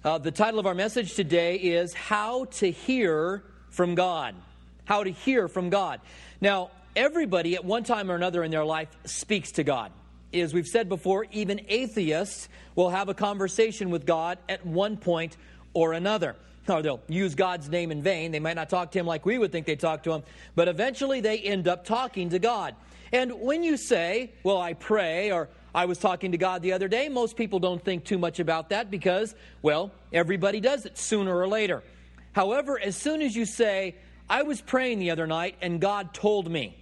The title of our message today is How to Hear from God. How to hear from God. Now, everybody at one time or another in their life speaks to God. As we've said before, even atheists will have a conversation with God at one point or another. Or they'll use God's name in vain. They might not talk to Him like we would think they talk to Him, but eventually they end up talking to God. And when you say, well, I pray, or I was talking to God the other day, most people don't think too much about that because, well, everybody does it sooner or later. However, as soon as you say, I was praying the other night and God told me,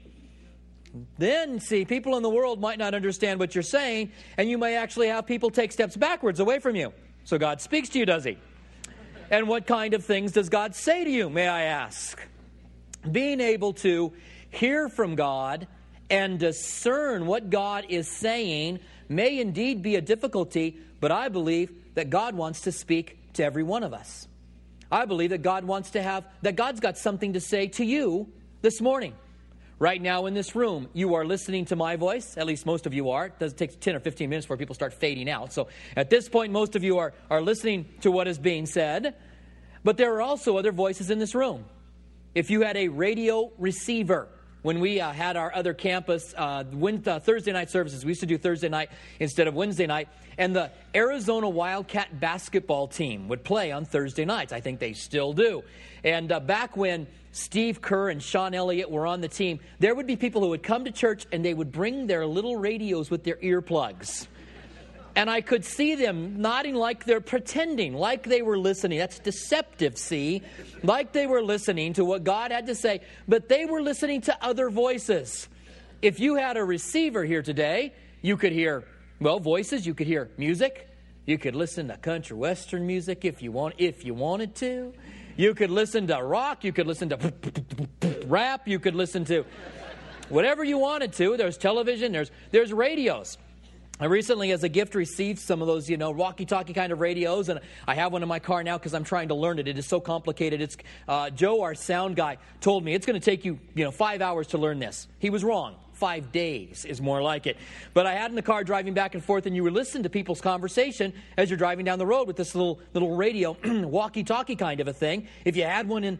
then, see, people in the world might not understand what you're saying, and you may actually have people take steps backwards away from you. So God speaks to you, does He? And what kind of things does God say to you, may I ask? Being able to hear from God and discern what God is saying may indeed be a difficulty, but I believe that God wants to speak to every one of us. I believe that God's got something to say to you this morning. Right now in this room, you are listening to my voice. At least most of you are. It does take 10 or 15 minutes before people start fading out. So at this point, most of you are listening to what is being said. But there are also other voices in this room. If you had a radio receiver, when we had our other campus, Thursday night services, we used to do Thursday night instead of Wednesday night. And the Arizona Wildcat basketball team would play on Thursday nights. I think they still do. And back when Steve Kerr and Sean Elliott were on the team, there would be people who would come to church and they would bring their little radios with their earplugs. And I could see them nodding like they're pretending, like they were listening. That's deceptive, see? Like they were listening to what God had to say, but they were listening to other voices. If you had a receiver here today, you could hear, well, voices. You could hear music. You could listen to country western music if you wanted to. You could listen to rock. You could listen to rap. You could listen to whatever you wanted to. There's television. There's radios. I recently, as a gift, received some of those, walkie-talkie kind of radios, and I have one in my car now because I'm trying to learn it. It is so complicated. It's Joe, our sound guy, told me it's going to take you, 5 hours to learn this. He was wrong. 5 days is more like it. But I had in the car driving back and forth, and you were listening to people's conversation as you're driving down the road with this little radio, walkie-talkie kind of a thing. If you had one in,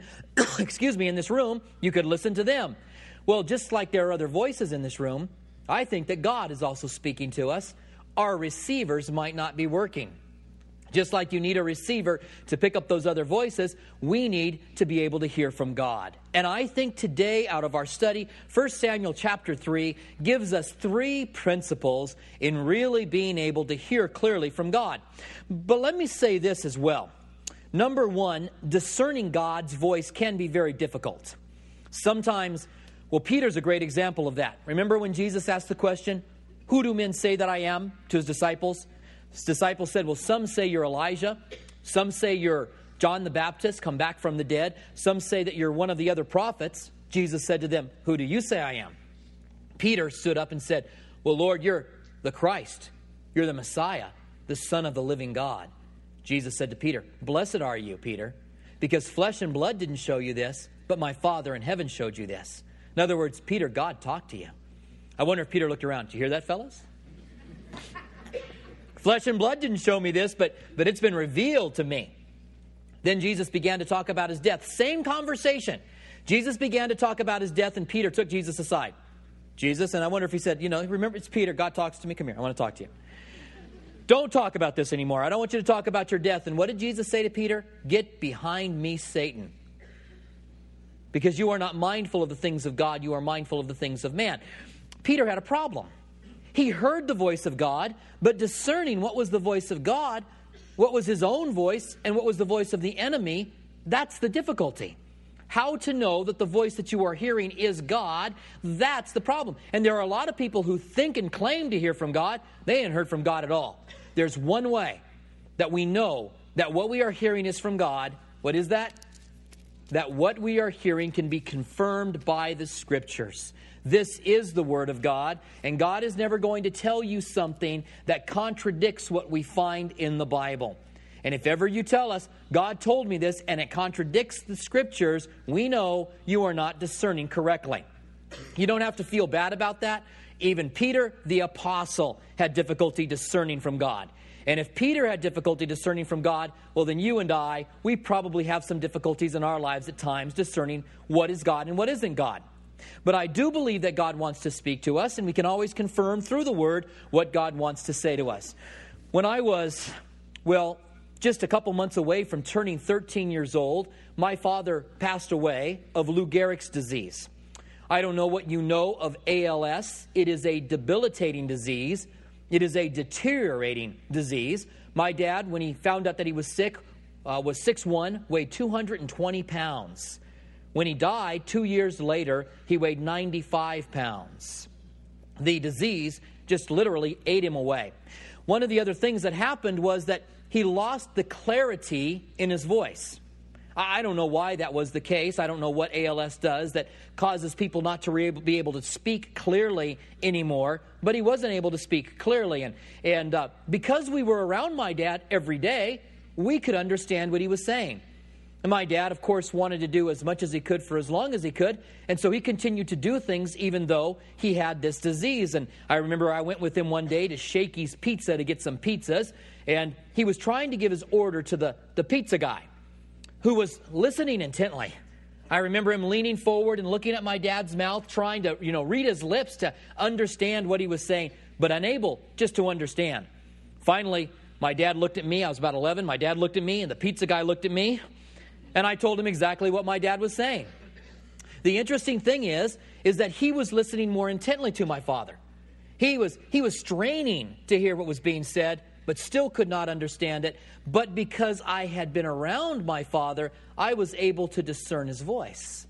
in this room, you could listen to them. Well, just like there are other voices in this room, I think that God is also speaking to us. Our receivers might not be working. Just like you need a receiver to pick up those other voices, we need to be able to hear from God. And I think today, out of our study, 1 Samuel chapter 3 gives us 3 principles in really being able to hear clearly from God. But let me say this as well. Number 1, discerning God's voice can be very difficult. Sometimes, well, Peter's a great example of that. Remember when Jesus asked the question, who do men say that I am, to his disciples? His disciples said, well, some say you're Elijah. Some say you're John the Baptist, come back from the dead. Some say that you're one of the other prophets. Jesus said to them, who do you say I am? Peter stood up and said, well, Lord, you're the Christ. You're the Messiah, the Son of the living God. Jesus said to Peter, blessed are you, Peter, because flesh and blood didn't show you this, but my Father in heaven showed you this. In other words, Peter, God talked to you. I wonder if Peter looked around. Did you hear that, fellas? Flesh and blood didn't show me this, but it's been revealed to me. Then Jesus began to talk about his death. Same conversation. Jesus began to talk about his death, and Peter took Jesus aside. Jesus, and I wonder if he said, remember, it's Peter. God talks to me. Come here. I want to talk to you. Don't talk about this anymore. I don't want you to talk about your death. And what did Jesus say to Peter? Get behind me, Satan. Because you are not mindful of the things of God, you are mindful of the things of man. Peter had a problem. He heard the voice of God, but discerning what was the voice of God, what was his own voice, and what was the voice of the enemy, that's the difficulty. How to know that the voice that you are hearing is God, that's the problem. And there are a lot of people who think and claim to hear from God. They ain't heard from God at all. There's one way that we know that what we are hearing is from God. What is that? That what we are hearing can be confirmed by the Scriptures. This is the Word of God, and God is never going to tell you something that contradicts what we find in the Bible. And if ever you tell us, God told me this, and it contradicts the Scriptures, we know you are not discerning correctly. You don't have to feel bad about that. Even Peter, the apostle, had difficulty discerning from God. And if Peter had difficulty discerning from God, well, then you and I, we probably have some difficulties in our lives at times discerning what is God and what isn't God. But I do believe that God wants to speak to us, and we can always confirm through the Word what God wants to say to us. When I was, just a couple months away from turning 13 years old, my father passed away of Lou Gehrig's disease. I don't know what you know of ALS. It is a debilitating disease. It is a deteriorating disease. My dad, when he found out that he was sick, was 6'1", weighed 220 pounds. When he died, 2 years later, he weighed 95 pounds. The disease just literally ate him away. One of the other things that happened was that he lost the clarity in his voice. I don't know why that was the case. I don't know what ALS does that causes people not to be able to speak clearly anymore. But he wasn't able to speak clearly. And because we were around my dad every day, we could understand what he was saying. And my dad, of course, wanted to do as much as he could for as long as he could. And so he continued to do things even though he had this disease. And I remember I went with him one day to Shakey's Pizza to get some pizzas. And he was trying to give his order to the pizza guy, who was listening intently. I remember him leaning forward and looking at my dad's mouth, trying to, read his lips to understand what he was saying, but unable just to understand. Finally, my dad looked at me. I was about 11. My dad looked at me, and the pizza guy looked at me, and I told him exactly what my dad was saying. The interesting thing is that he was listening more intently to my father. He was straining to hear what was being said, but still could not understand it. But because I had been around my father, I was able to discern his voice.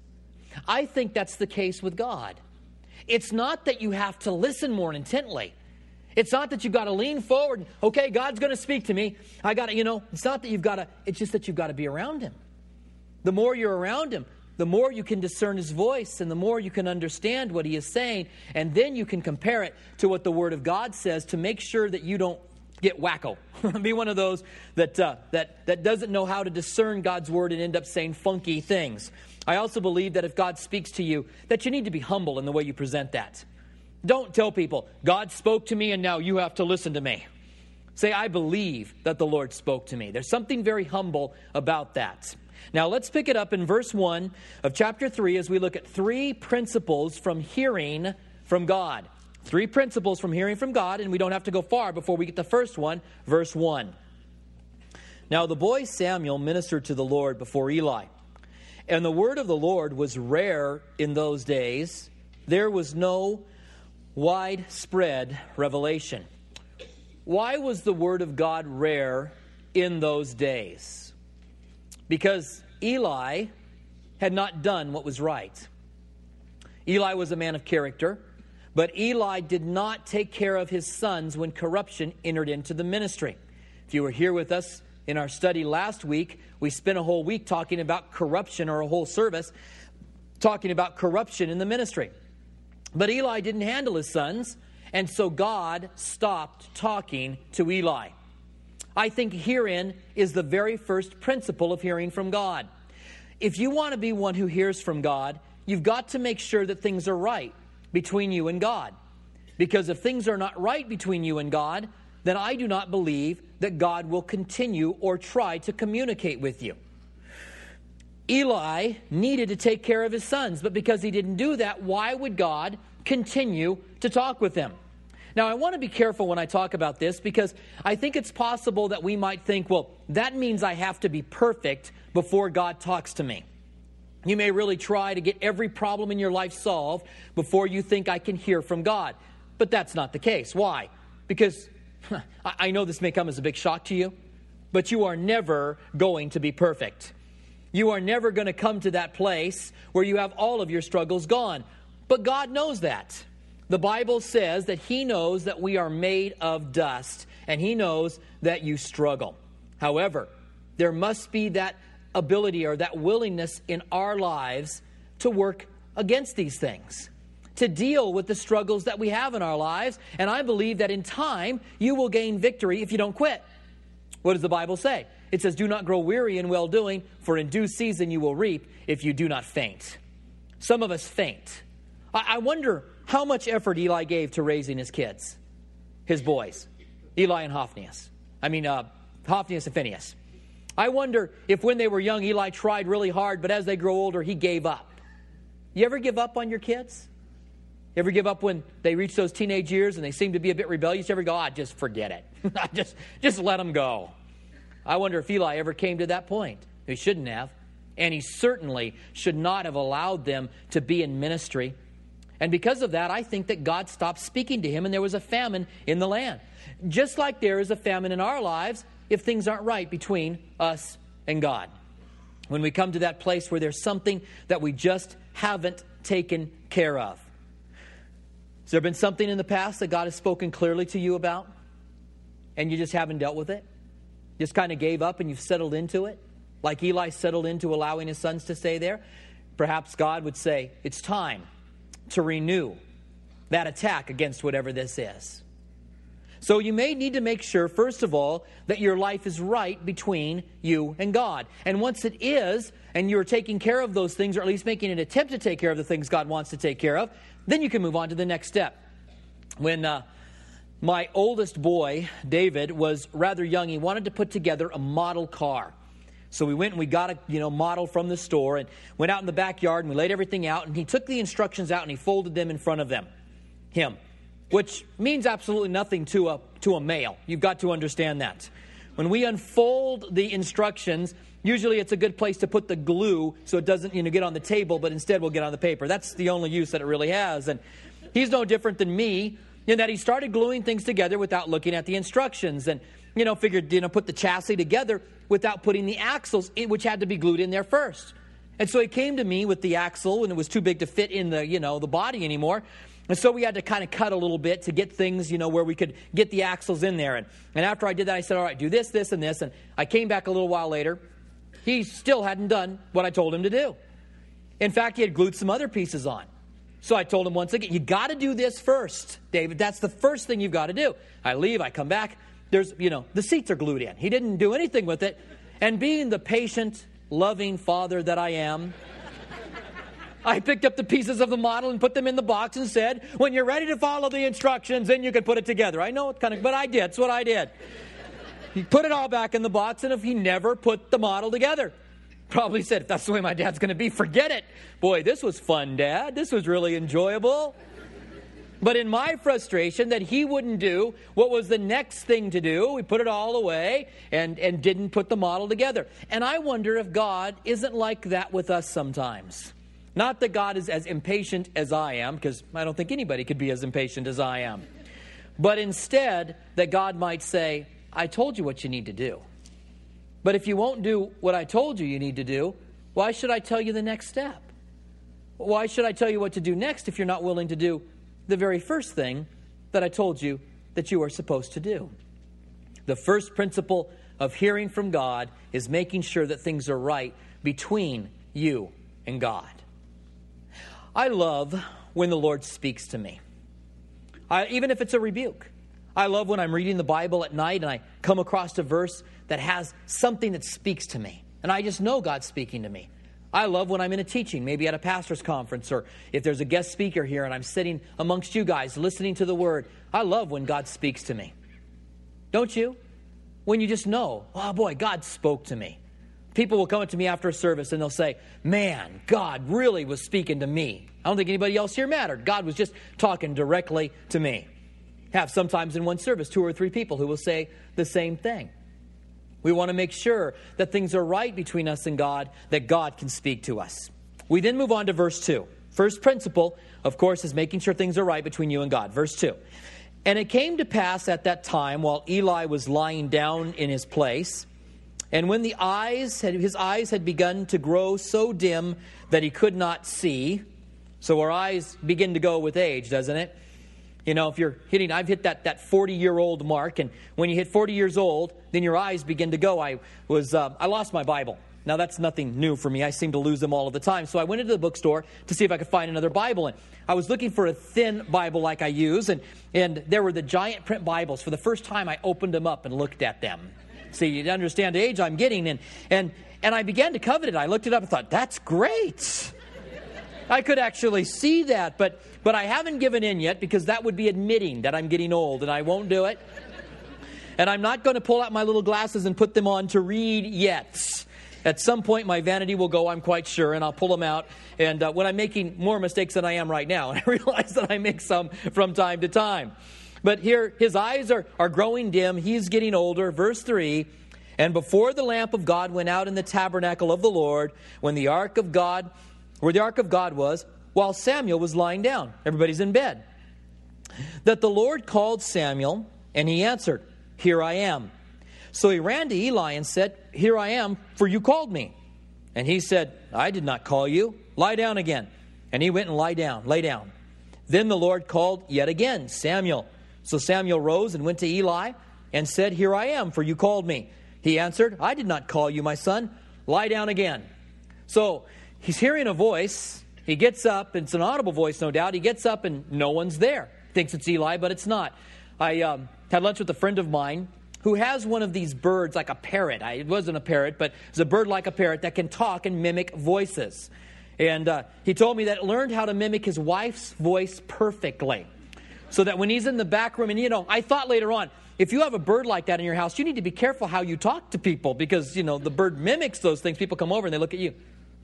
I think that's the case with God. It's not that you have to listen more intently. It's not that you've got to lean forward and, okay, God's going to speak to me. It's not that you've got to, it's just that you've got to be around him. The more you're around him, the more you can discern his voice and the more you can understand what he is saying. And then you can compare it to what the Word of God says to make sure that you don't get wacko. Be one of those that doesn't know how to discern God's Word and end up saying funky things. I also believe that if God speaks to you, that you need to be humble in the way you present that. Don't tell people, God spoke to me and now you have to listen to me. Say, I believe that the Lord spoke to me. There's something very humble about that. Now let's pick it up in verse 1 of chapter 3 as we look at 3 principles from hearing from God. 3 principles from hearing from God, and we don't have to go far before we get the first one, verse 1. Now the boy Samuel ministered to the Lord before Eli, and the word of the Lord was rare in those days. There was no widespread revelation. Why was the word of God rare in those days? Because Eli had not done what was right. Eli was a man of character. But Eli did not take care of his sons when corruption entered into the ministry. If you were here with us in our study last week, we spent a whole week talking about corruption, or a whole service talking about corruption in the ministry. But Eli didn't handle his sons, and so God stopped talking to Eli. I think herein is the very first principle of hearing from God. If you want to be one who hears from God, you've got to make sure that things are right between you and God. Because if things are not right between you and God, then I do not believe that God will continue or try to communicate with you. Eli needed to take care of his sons, but because he didn't do that, why would God continue to talk with them? Now, I want to be careful when I talk about this, because I think it's possible that we might think, well, that means I have to be perfect before God talks to me. You may really try to get every problem in your life solved before you think I can hear from God. But that's not the case. Why? Because I know this may come as a big shock to you, but you are never going to be perfect. You are never going to come to that place where you have all of your struggles gone. But God knows that. The Bible says that He knows that we are made of dust, and He knows that you struggle. However, there must be that ability or that willingness in our lives to work against these things, to deal with the struggles that we have in our lives. And I believe that in time, you will gain victory if you don't quit. What does the Bible say? It says, do not grow weary in well-doing, for in due season you will reap if you do not faint. Some of us faint. I wonder how much effort Eli gave to raising his kids, his boys, Eli and Hophnius. Hophnius and Phinehas. I wonder if when they were young, Eli tried really hard, but as they grow older, he gave up. You ever give up on your kids? You ever give up when they reach those teenage years and they seem to be a bit rebellious? You ever go, just forget it. just let them go. I wonder if Eli ever came to that point. He shouldn't have. And he certainly should not have allowed them to be in ministry. And because of that, I think that God stopped speaking to him and there was a famine in the land. Just like there is a famine in our lives if things aren't right between us and God. When we come to that place where there's something that we just haven't taken care of. Has there been something in the past that God has spoken clearly to you about and you just haven't dealt with it? Just kind of gave up and you've settled into it? Like Eli settled into allowing his sons to stay there? Perhaps God would say, it's time to renew that attack against whatever this is. So you may need to make sure, first of all, that your life is right between you and God. And once it is, and you're taking care of those things, or at least making an attempt to take care of the things God wants to take care of, then you can move on to the next step. When my oldest boy, David, was rather young, he wanted to put together a model car. So we went and we got a model from the store and went out in the backyard and we laid everything out. And he took the instructions out and he folded them in front of him. Which means absolutely nothing to a male. You've got to understand that. When we unfold the instructions, usually it's a good place to put the glue so it doesn't get on the table, but instead will get on the paper. That's the only use that it really has. And he's no different than me in that he started gluing things together without looking at the instructions. And, figured, put the chassis together without putting the axles, which had to be glued in there first. And so he came to me with the axle when it was too big to fit in the body anymore. And so we had to kind of cut a little bit to get things, where we could get the axles in there. And after I did that, I said, all right, do this, this, and this. And I came back a little while later. He still hadn't done what I told him to do. In fact, he had glued some other pieces on. So I told him once again, you got to do this first, David. That's the first thing you've got to do. I leave, I come back. There's, the seats are glued in. He didn't do anything with it. And being the patient, loving father that I am, I picked up the pieces of the model and put them in the box and said, when you're ready to follow the instructions, then you can put it together. I know but I did. That's what I did. He put it all back in the box, and if he never put the model together, probably said, if that's the way my dad's going to be, forget it. Boy, this was fun, Dad. This was really enjoyable. But in my frustration that he wouldn't do what was the next thing to do, we put it all away and didn't put the model together. And I wonder if God isn't like that with us sometimes. Not that God is as impatient as I am, because I don't think anybody could be as impatient as I am. But instead, that God might say, I told you what you need to do. But if you won't do what I told you need to do, why should I tell you the next step? Why should I tell you what to do next if you're not willing to do the very first thing that I told you that you are supposed to do? The first principle of hearing from God is making sure that things are right between you and God. I love when the Lord speaks to me, even if it's a rebuke. I love when I'm reading the Bible at night and I come across a verse that has something that speaks to me. And I just know God's speaking to me. I love when I'm in a teaching, maybe at a pastor's conference, or if there's a guest speaker here and I'm sitting amongst you guys listening to the Word. I love when God speaks to me. Don't you? When you just know, oh boy, God spoke to me. People will come up to me after a service and they'll say, man, God really was speaking to me. I don't think anybody else here mattered. God was just talking directly to me. Have sometimes in one service 2 or 3 people who will say the same thing. We want to make sure that things are right between us and God, that God can speak to us. We then move on to verse 2. First principle, of course, is making sure things are right between you and God. Verse 2. And it came to pass at that time, while Eli was lying down in his place, and when his eyes had begun to grow so dim that he could not see. So our eyes begin to go with age, doesn't it? If you're I've hit that 40-year-old mark, and when you hit 40 years old, then your eyes begin to go. I lost my Bible. Now that's nothing new for me. I seem to lose them all of the time. So I went into the bookstore to see if I could find another Bible, and I was looking for a thin Bible like I use, and there were the giant print Bibles. For the first time, I opened them up and looked at them. See, you understand the age I'm getting, and I began to covet it. I looked it up and thought, that's great. I could actually see that, but I haven't given in yet, because that would be admitting that I'm getting old, and I won't do it. And I'm not going to pull out my little glasses and put them on to read yet. At some point, my vanity will go, I'm quite sure, and I'll pull them out. And when I'm making more mistakes than I am right now, and I realize that I make some from time to time. But here, his eyes are growing dim. He's getting older. Verse 3, and before the lamp of God went out in the tabernacle of the Lord, when the ark of God, where the ark of God was, while Samuel was lying down. Everybody's in bed. That the Lord called Samuel, and he answered, Here I am. So he ran to Eli and said, Here I am, for you called me. And he said, I did not call you. Lie down again. And he went and lay down. Then the Lord called yet again, Samuel. So Samuel rose and went to Eli and said, Here I am, for you called me. He answered, I did not call you, my son. Lie down again. So he's hearing a voice. He gets up. It's an audible voice, no doubt. He gets up and no one's there. Thinks it's Eli, but it's not. I had lunch with a friend of mine who has one of these birds like a parrot. It wasn't a parrot, but it's a bird like a parrot that can talk and mimic voices. And he told me that it learned how to mimic his wife's voice perfectly. So that when he's in the back room, and I thought later on, if you have a bird like that in your house, you need to be careful how you talk to people because, the bird mimics those things. People come over and they look at you.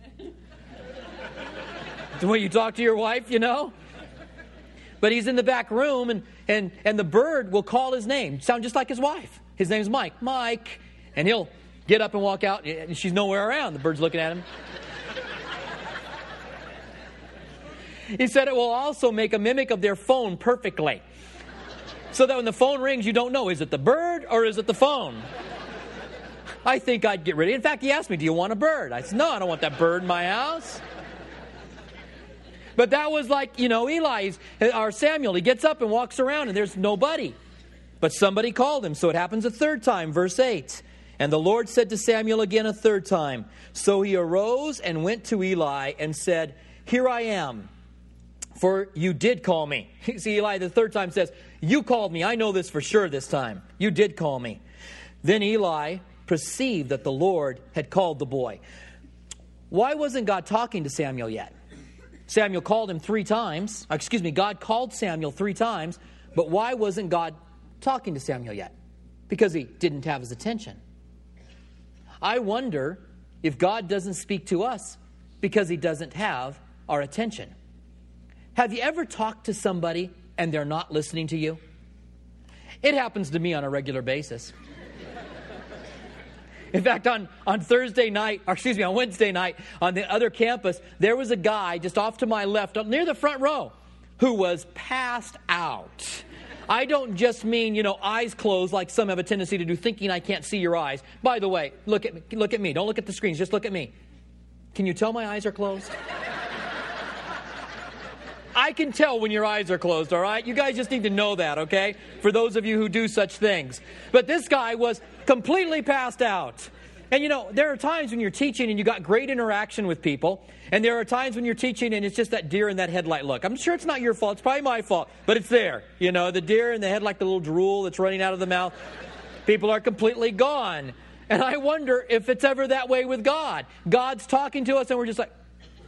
The way you talk to your wife, But he's in the back room and the bird will call his name. Sound just like his wife. His name's Mike. Mike. And he'll get up and walk out and she's nowhere around. The bird's looking at him. He said it will also make a mimic of their phone perfectly. So that when the phone rings, you don't know, is it the bird or is it the phone? I think I'd get rid of it. In fact, he asked me, do you want a bird? I said, no, I don't want that bird in my house. But that was like, Eli, or Samuel. He gets up and walks around and there's nobody. But somebody called him. So it happens a third time, verse 8. And the Lord said to Samuel again a third time. So he arose and went to Eli and said, Here I am, for you did call me. See, Eli the third time says, You called me. I know this for sure this time. You did call me. Then Eli perceived that the Lord had called the boy. Why wasn't God talking to Samuel yet? Samuel called him 3 times. God called Samuel 3 times. But why wasn't God talking to Samuel yet? Because he didn't have his attention. I wonder if God doesn't speak to us because he doesn't have our attention. Have you ever talked to somebody and they're not listening to you? It happens to me on a regular basis. In fact, on Wednesday night, on the other campus, there was a guy just off to my left, near the front row, who was passed out. I don't just mean, eyes closed like some have a tendency to do, thinking I can't see your eyes. By the way, look at me. Don't look at the screens. Just look at me. Can you tell my eyes are closed? I can tell when your eyes are closed, all right? You guys just need to know that, okay? For those of you who do such things. But this guy was completely passed out. And there are times when you're teaching and you got great interaction with people. And there are times when you're teaching and it's just that deer in that headlight look. I'm sure it's not your fault. It's probably my fault. But it's there. The deer in the headlight, the little drool that's running out of the mouth. People are completely gone. And I wonder if it's ever that way with God. God's talking to us and we're just like,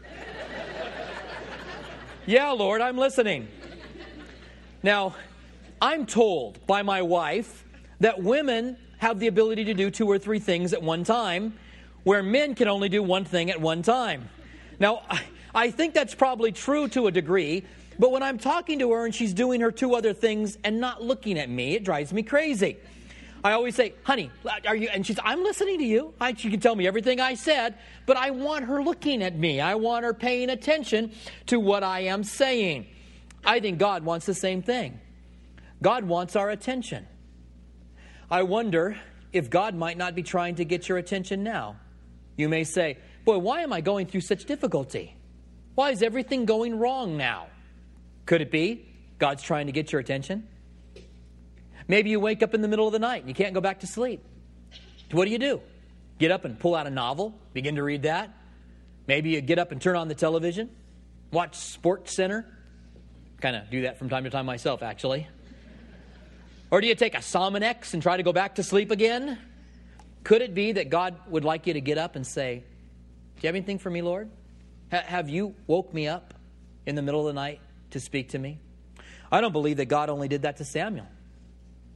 yeah, Lord, I'm listening. Now, I'm told by my wife that women have the ability to do 2 or 3 things at one time, where men can only do one thing at one time. Now, I think that's probably true to a degree, but when I'm talking to her and she's doing her 2 other things and not looking at me, it drives me crazy. I always say, honey, are you? And she's, I'm listening to you. She can tell me everything I said, but I want her looking at me. I want her paying attention to what I am saying. I think God wants the same thing. God wants our attention. I wonder if God might not be trying to get your attention now. You may say, boy, why am I going through such difficulty? Why is everything going wrong now? Could it be God's trying to get your attention? Maybe you wake up in the middle of the night and you can't go back to sleep. What do? Get up and pull out a novel, begin to read that. Maybe you get up and turn on the television, watch Sports Center. Kind of do that from time to time myself, actually. Or do you take a Sominex and try to go back to sleep again? Could it be that God would like you to get up and say, do you have anything for me, Lord? Have you woke me up in the middle of the night to speak to me? I don't believe that God only did that to Samuel.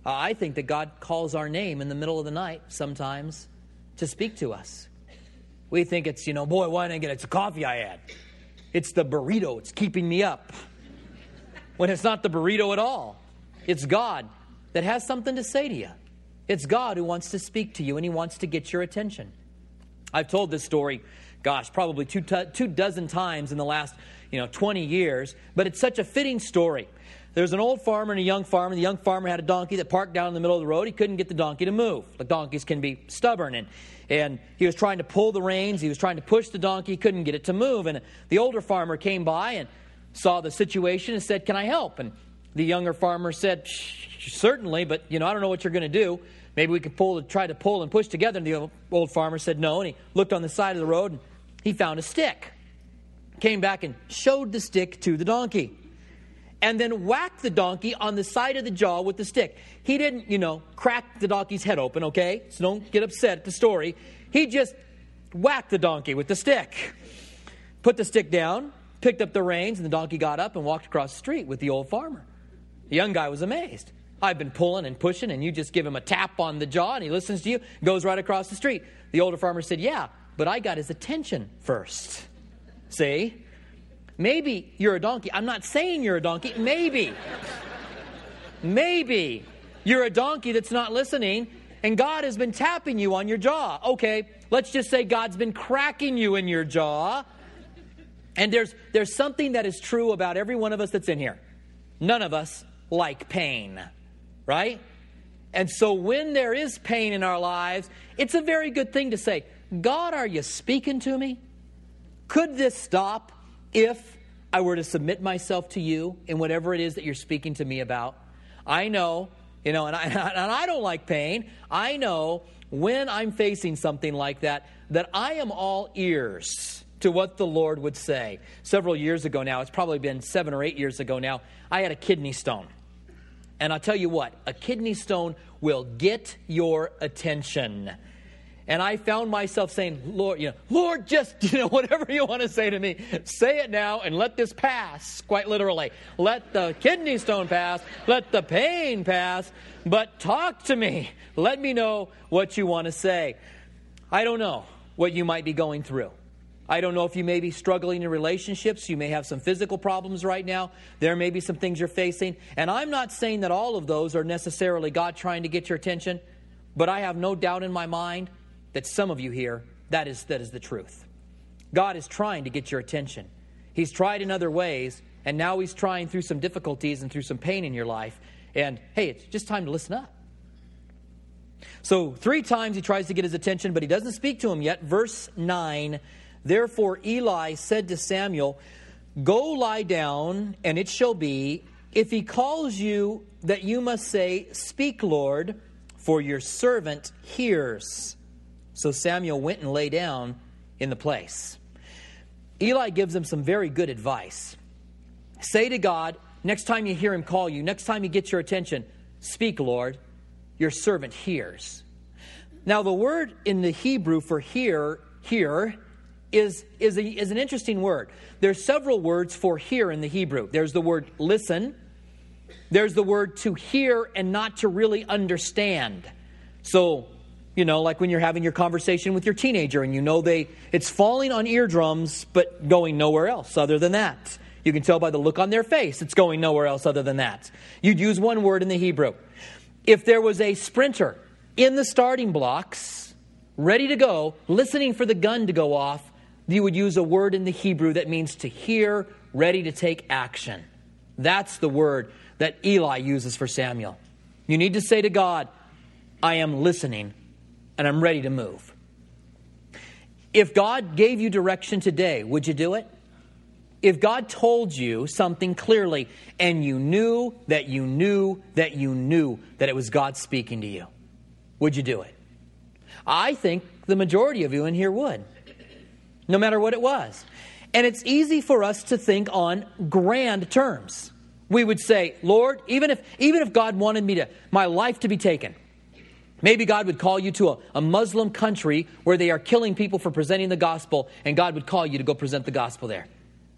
I think that God calls our name in the middle of the night sometimes to speak to us. We think it's, boy, why didn't I get it? It's the coffee I had. It's the burrito. It's keeping me up. When it's not the burrito at all. It's God that has something to say to you. It's God who wants to speak to you, and He wants to get your attention. I've told this story, probably two dozen times in the last 20 years, but it's such a fitting story. There's an old farmer and a young farmer. The young farmer had a donkey that parked down in the middle of the road. He couldn't get the donkey to move. The donkeys can be stubborn, and he was trying to pull the reins. He was trying to push the donkey. He couldn't get it to move. And the older farmer came by and saw the situation and said, "Can I help?" And the younger farmer said, "Certainly, but I don't know what you're going to do. Maybe we could try to pull and push together." And the old farmer said no, and he looked on the side of the road and he found a stick. Came back and showed the stick to the donkey. And then whacked the donkey on the side of the jaw with the stick. He didn't, crack the donkey's head open, okay? So don't get upset at the story. He just whacked the donkey with the stick. Put the stick down, picked up the reins, and the donkey got up and walked across the street with the old farmer. The young guy was amazed. I've been pulling and pushing, and you just give him a tap on the jaw, and he listens to you, goes right across the street. The older farmer said, "Yeah, but I got his attention first." See? Maybe you're a donkey. I'm not saying you're a donkey. Maybe. Maybe you're a donkey that's not listening, and God has been tapping you on your jaw. Okay, let's just say God's been cracking you in your jaw. And there's something that is true about every one of us that's in here. None of us like pain, right? And so when there is pain in our lives, it's a very good thing to say, "God, are you speaking to me? Could this stop if I were to submit myself to you in whatever it is that you're speaking to me about?" I know, and I don't like pain. I know when I'm facing something like that I am all ears to what the Lord would say. Several years ago now, it's probably been 7 or 8 years ago now, I had a kidney stone. And I'll tell you what, a kidney stone will get your attention. And I found myself saying, Lord, just, whatever you want to say to me, say it now and let this pass, quite literally. Let the kidney stone pass, let the pain pass, but talk to me. Let me know what you want to say. I don't know what you might be going through. I don't know if you may be struggling in relationships. You may have some physical problems right now. There may be some things you're facing. And I'm not saying that all of those are necessarily God trying to get your attention, but I have no doubt in my mind that some of you here, that is the truth. God is trying to get your attention. He's tried in other ways, and now He's trying through some difficulties and through some pain in your life. And hey, it's just time to listen up. So 3 times He tries to get his attention, but He doesn't speak to him yet. Verse 9, "Therefore Eli said to Samuel, 'Go lie down, and it shall be, if he calls you, that you must say, Speak, Lord, for your servant hears.' So Samuel went and lay down in the place." Eli gives him some very good advice. Say to God, next time you hear Him call you, next time He gets your attention, "Speak, Lord, your servant hears." Now the word in the Hebrew for hear is an interesting word. There's several words for hear in the Hebrew. There's the word listen. There's the word to hear and not to really understand. So, like when you're having your conversation with your teenager and it's falling on eardrums, but going nowhere else other than that. You can tell by the look on their face, it's going nowhere else other than that. You'd use one word in the Hebrew. If there was a sprinter in the starting blocks, ready to go, listening for the gun to go off, you would use a word in the Hebrew that means to hear, ready to take action. That's the word that Eli uses for Samuel. You need to say to God, "I am listening and I'm ready to move." If God gave you direction today, would you do it? If God told you something clearly and you knew that it was God speaking to you, would you do it? I think the majority of you in here would, no matter what it was. And it's easy for us to think on grand terms. We would say, "Lord, even if God wanted my life to be taken, maybe God would call you to a Muslim country where they are killing people for presenting the gospel, and God would call you to go present the gospel there."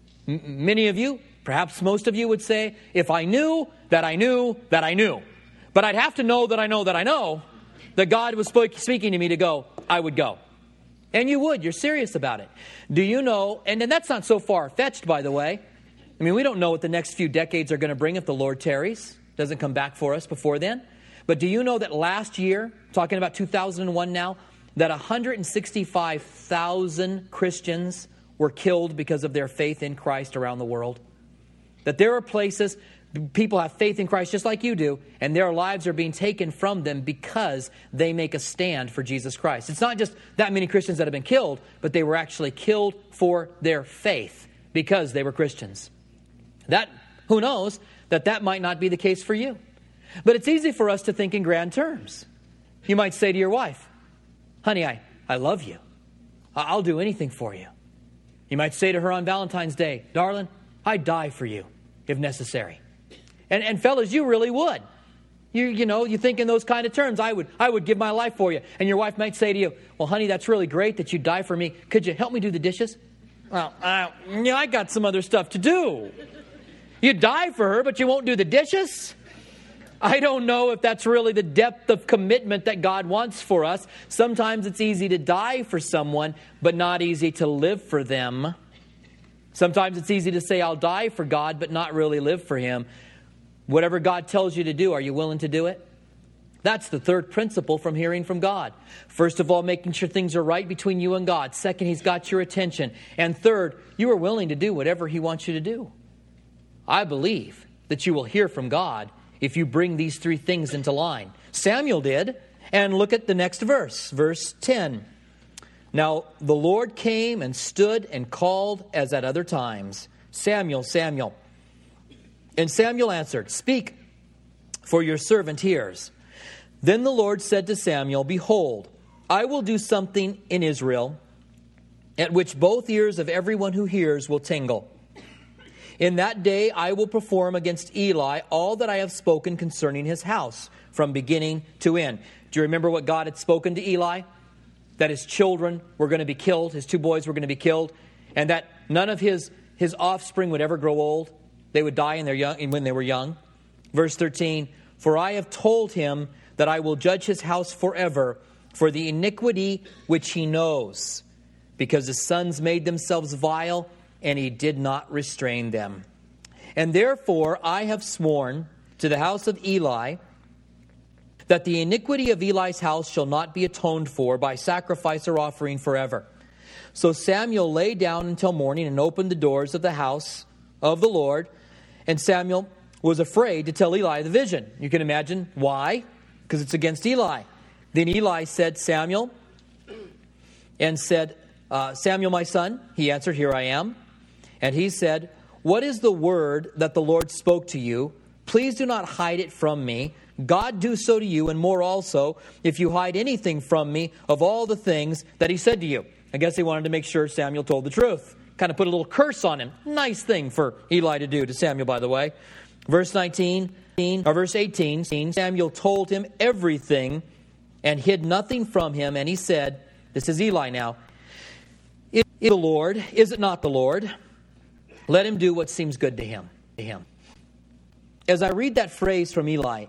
Many of you, perhaps most of you, would say, "If I knew that I knew that I knew." But I'd have to know that I know that I know that God was speaking to me to go, I would go. And you would. You're serious about it. Do you know, and that's not so far-fetched, by the way. I mean, we don't know what the next few decades are going to bring if the Lord tarries, doesn't come back for us before then. But do you know that last year, talking about 2001 now, that 165,000 Christians were killed because of their faith in Christ around the world? That there are places people have faith in Christ just like you do, and their lives are being taken from them because they make a stand for Jesus Christ. It's not just that many Christians that have been killed, but they were actually killed for their faith because they were Christians. That, who knows, that might not be the case for you. But it's easy for us to think in grand terms. You might say to your wife, honey, I love you. I'll do anything for you. You might say to her on Valentine's Day, darling, I'd die for you if necessary. And fellas, you really would. You think in those kind of terms. I would give my life for you. And your wife might say to you, well, honey, that's really great that you die for me. Could you help me do the dishes? Well, I got some other stuff to do. You die for her, but you won't do the dishes? I don't know if that's really the depth of commitment that God wants for us. Sometimes it's easy to die for someone, but not easy to live for them. Sometimes it's easy to say, I'll die for God, but not really live for Him. Whatever God tells you to do, are you willing to do it? That's the third principle from hearing from God. First of all, making sure things are right between you and God. Second, He's got your attention. And third, you are willing to do whatever He wants you to do. I believe that you will hear from God if you bring these three things into line. Samuel did. And look at the next verse, verse 10. Now the Lord came and stood and called as at other times, Samuel, Samuel. And Samuel answered, speak, for your servant hears. Then the Lord said to Samuel, behold, I will do something in Israel at which both ears of everyone who hears will tingle. In that day I will perform against Eli all that I have spoken concerning his house, from beginning to end. Do you remember what God had spoken to Eli? That his children were going to be killed, his two boys were going to be killed, and that none of his offspring would ever grow old. They would die when they were young. Verse 13, for I have told him that I will judge his house forever for the iniquity which he knows, because his sons made themselves vile, and he did not restrain them. And therefore I have sworn to the house of Eli that the iniquity of Eli's house shall not be atoned for by sacrifice or offering forever. So Samuel lay down until morning and opened the doors of the house of the Lord. And Samuel was afraid to tell Eli the vision. You can imagine why? Because it's against Eli. Then Eli said, Samuel, and said, Samuel, my son. He answered, here I am. And he said, what is the word that the Lord spoke to you? Please do not hide it from me. God do so to you, and more also, if you hide anything from me of all the things that he said to you. I guess he wanted to make sure Samuel told the truth. Kind of put a little curse on him. Nice thing for Eli to do to Samuel, by the way. Verse 18, Samuel told him everything and hid nothing from him. And he said, this is Eli now, is it not the Lord? Let him do what seems good to him. As I read that phrase from Eli,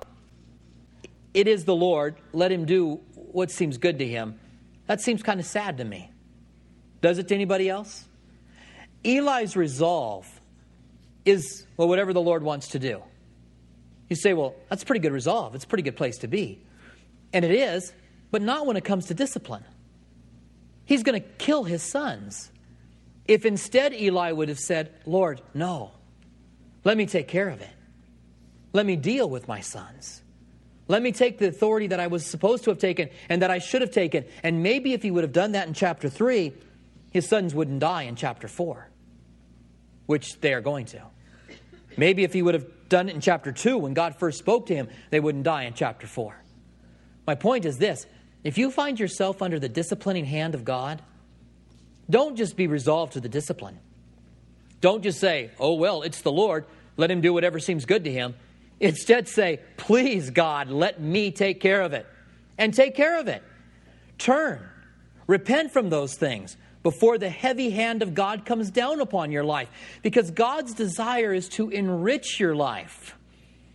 it is the Lord, let him do what seems good to him. That seems kind of sad to me. Does it to anybody else? Eli's resolve is, well, whatever the Lord wants to do. You say, well, that's a pretty good resolve. It's a pretty good place to be. And it is, but not when it comes to discipline. He's going to kill his sons. If instead Eli would have said, Lord, no, let me take care of it. Let me deal with my sons. Let me take the authority that I was supposed to have taken and that I should have taken. And maybe if he would have done that in chapter 3, his sons wouldn't die in chapter 4, which they are going to. Maybe if he would have done it in chapter 2, when God first spoke to him, they wouldn't die in chapter 4. My point is this. If you find yourself under the disciplining hand of God, don't just be resolved to the discipline. Don't just say, oh, well, it's the Lord. Let him do whatever seems good to him. Instead say, please, God, let me take care of it. And take care of it. Turn. Repent from those things before the heavy hand of God comes down upon your life. Because God's desire is to enrich your life.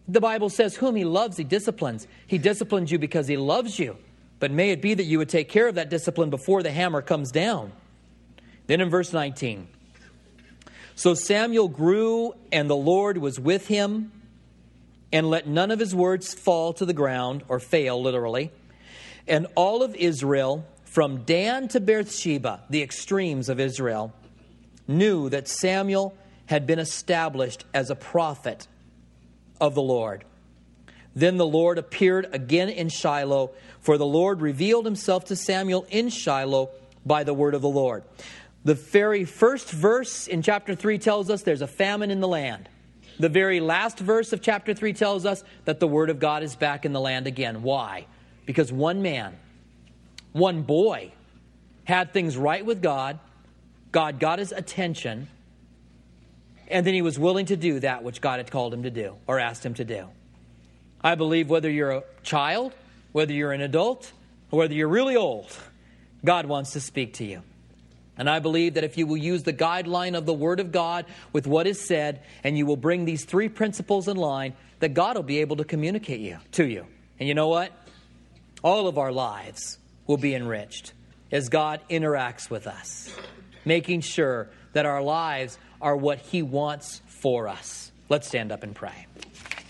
The Bible says, whom he loves, he disciplines. He disciplines you because he loves you. But may it be that you would take care of that discipline before the hammer comes down. Then in verse 19, so Samuel grew, and the Lord was with him, and let none of his words fall to the ground, or fail, literally. And all of Israel, from Dan to Beersheba, the extremes of Israel, knew that Samuel had been established as a prophet of the Lord. Then the Lord appeared again in Shiloh, for the Lord revealed himself to Samuel in Shiloh by the word of the Lord. The very first verse in chapter 3 tells us there's a famine in the land. The very last verse of chapter 3 tells us that the word of God is back in the land again. Why? Because one man, one boy, had things right with God. God got his attention. And then he was willing to do that which God had called him to do or asked him to do. I believe whether you're a child, whether you're an adult, or whether you're really old, God wants to speak to you. And I believe that if you will use the guideline of the Word of God with what is said, and you will bring these three principles in line, that God will be able to communicate to you. And you know what? All of our lives will be enriched as God interacts with us, making sure that our lives are what He wants for us. Let's stand up and pray.